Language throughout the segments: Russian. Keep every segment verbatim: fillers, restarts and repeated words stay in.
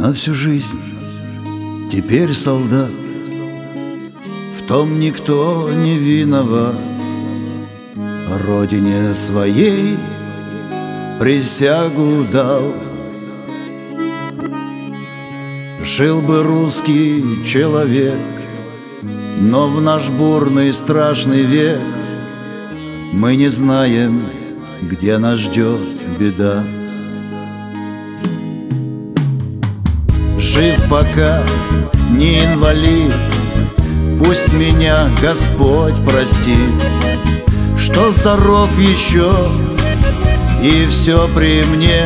на всю жизнь теперь солдат. В том никто не виноват. Родине своей присягу дал. Жил бы русский человек, но в наш бурный страшный век мы не знаем, где нас ждет беда. Жив пока, не инвалид, пусть меня Господь простит, что здоров еще и все при мне.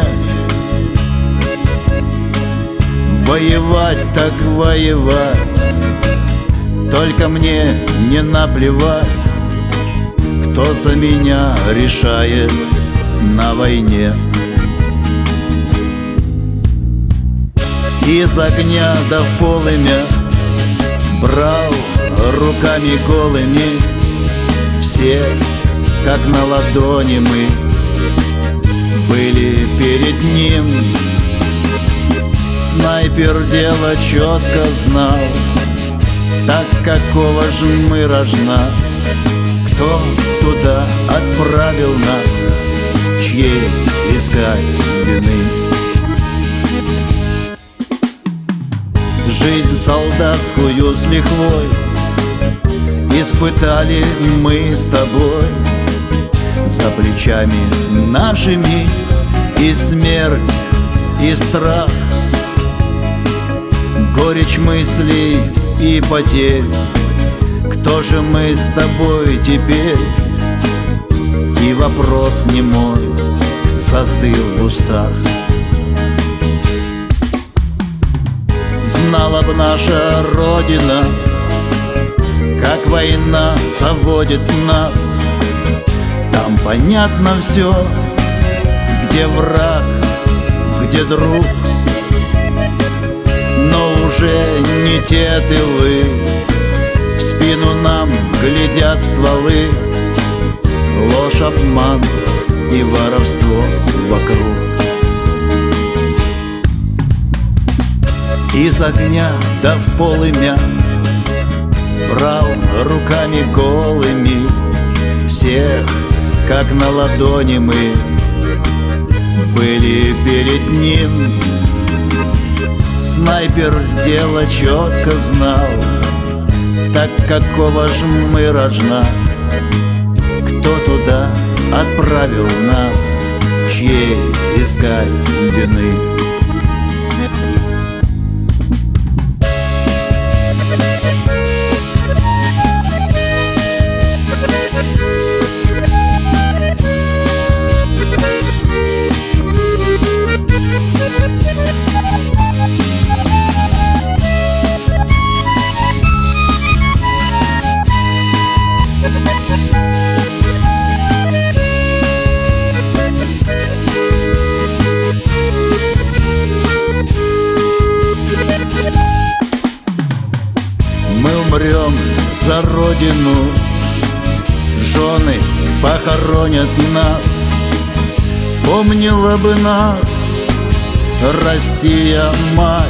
Воевать так воевать, только мне не наплевать, кто за меня решает на войне. Из огня да в полымя брал руками голыми, все, как на ладони мы, были перед ним. Снайпер дело четко знал, так какого же мы рожна, кто туда отправил нас, чьей искать вины. Жизнь солдатскую с лихвой испытали мы с тобой. За плечами нашими и смерть, и страх, горечь мыслей и потерь. Кто же мы с тобой теперь? И вопрос немой застыл в устах. Знала б наша Родина, как война заводит нас. Там понятно все, где враг, где друг, но уже не те тылы. В спину нам глядят стволы, ложь, обман и воровство вокруг. Из огня да в полымя брал руками голыми, всех, как на ладони мы, были перед ним. Снайпер дело четко знал, так какого ж мы рожна, кто туда отправил нас, чьей искать вины. Мы умрем за Родину, жены похоронят нас. Помнила бы нас Россия, мать.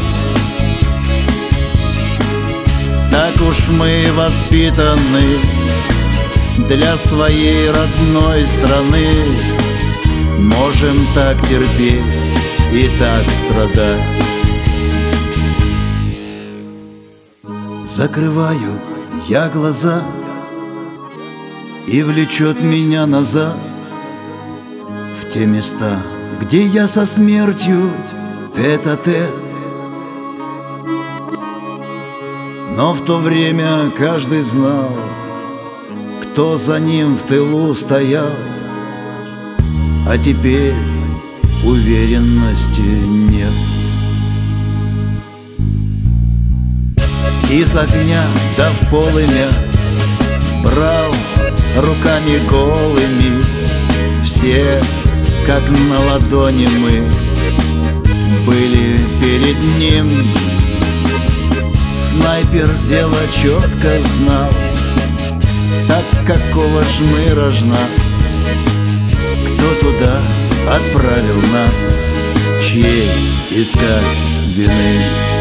Так уж мы воспитаны для своей родной страны. Можем так терпеть и так страдать. Закрываю я глаза, и влечет меня назад в те места, где я со смертью тет-а-тет. Но в то время каждый знал, кто за ним в тылу стоял, а теперь уверенности нет. Из огня да в полымя брал руками голыми, все, как на ладони мы, были перед ним. Снайпер дело четко знал, так какого ж мы рожна, кто туда отправил нас, чьей искать вины.